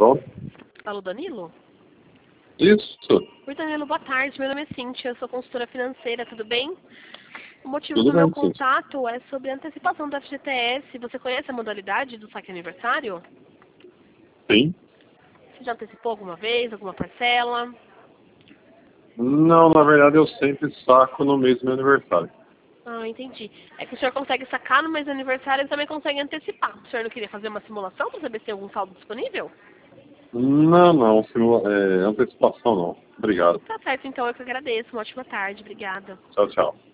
Pronto. Alô, Danilo? Isso. Oi, Danilo, boa tarde. Meu nome é Cíntia, eu sou consultora financeira, tudo bem? O motivo Tudo do meu bem, sim. contato é sobre a antecipação do FGTS. Você conhece a modalidade do saque aniversário? Sim. Você já antecipou alguma vez, alguma parcela? Não, na verdade eu sempre saco no mês do meu aniversário. Ah, entendi. É que o senhor consegue sacar no mês do aniversário e também consegue antecipar. O senhor não queria fazer uma simulação para saber se tem algum saldo disponível? Não, antecipação não. Obrigado. Tá certo, então eu que agradeço. Uma ótima tarde. Obrigada. Tchau, tchau.